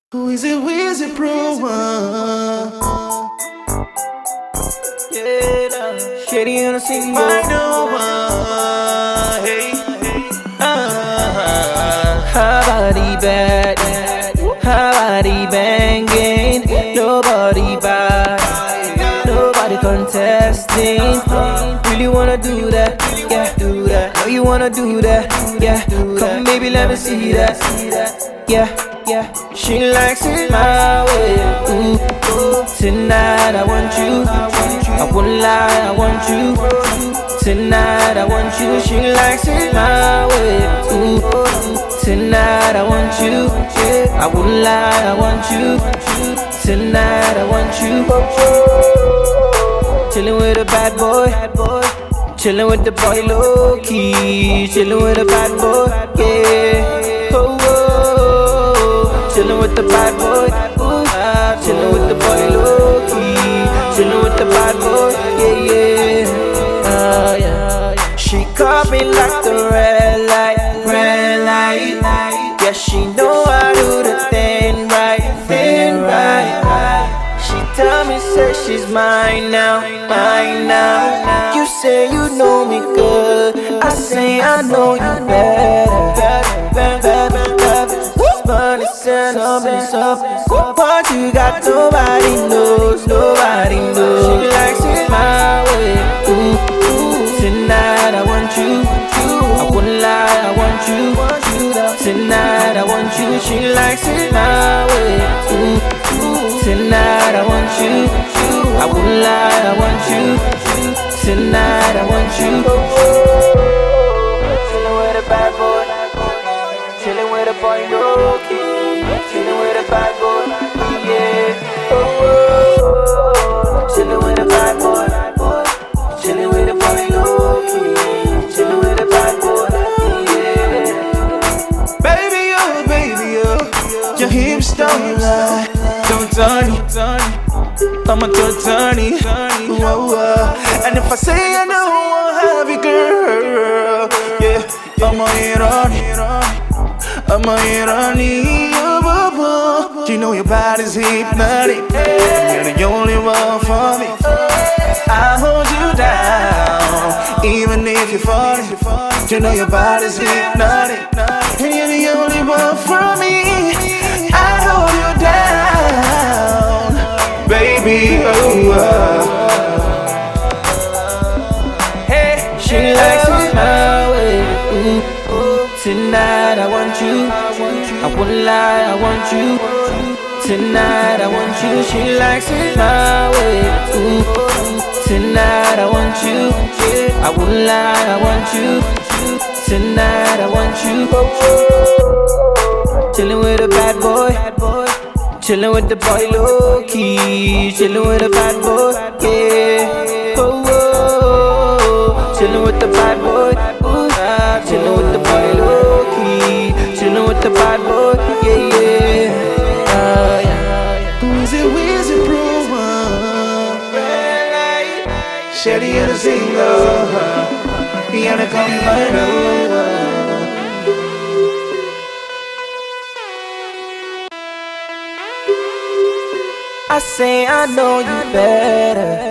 Who is it? Who is it, bro? Yeah, nah. Shady on the scene, I know. Hey. Her body bad, her body banging. Nobody bad, nobody contesting. Really wanna do that, yeah, do that. Know you wanna do that, yeah. Come, baby, let me see that, yeah. Yeah, she likes it my way. Ooh, ooh. Tonight I want you. I won't lie, I want you. Tonight I want you. She likes it my way. Ooh, ooh. Tonight I want you. Yeah, I won't lie, I want you. Tonight I want you. Chillin' with a bad boy. Chillin' with the boy low key. Chillin' with a bad boy. Yeah. Oh, chillin' with the bad boy, ooh, chillin' with the boy low key, chillin' with the bad boy, yeah, yeah. She caught me like the red light. Yeah, she know I do the thing right. She tell me, say she's mine now. You say you know me good, I say I know you better. Money send up and up. What you got, nobody knows. She likes it my way. Ooh, ooh. Tonight I want you. I wouldn't lie, I want you. Tonight I want you. She likes it my way. Ooh, ooh. Tonight I want you. I wouldn't lie, I want you. Tonight I want you. Chillin' with a bad boy. Chillin' with a boy low key. Chillin' with a bad boy, yeah. Oh, chillin' with a bad boy. Chillin' with a boy low key. Chillin' with a bad boy, yeah. Baby, oh, your hips don't lie. Don't turn it. I'm a turny. And if I say I know I'll have you, girl, yeah, I'ma hit on it. I'ma hit on it. You know your body's hypnotic. You're the only one for me. I hold you down, even if you're falling. You know your body's hypnotic, and you're the only one for me. I hold you down, baby. Hey, she likes it my way. Ooh, ooh. Tonight I want you. I won't lie, I want you. Tonight I want you. She likes it my way. Ooh, tonight I want you. Yeah, I won't lie, I want you. Tonight I want you. Chillin' with a bad boy. Chillin' with the boy low key. Chillin' with a bad boy, yeah. Oh, chillin' with the bad boy. Ooh, chillin' with the boy low key. Chillin' with the bad boy, yeah. Who is it, bro? Shady and a single. Yana come right over. I say I know you better.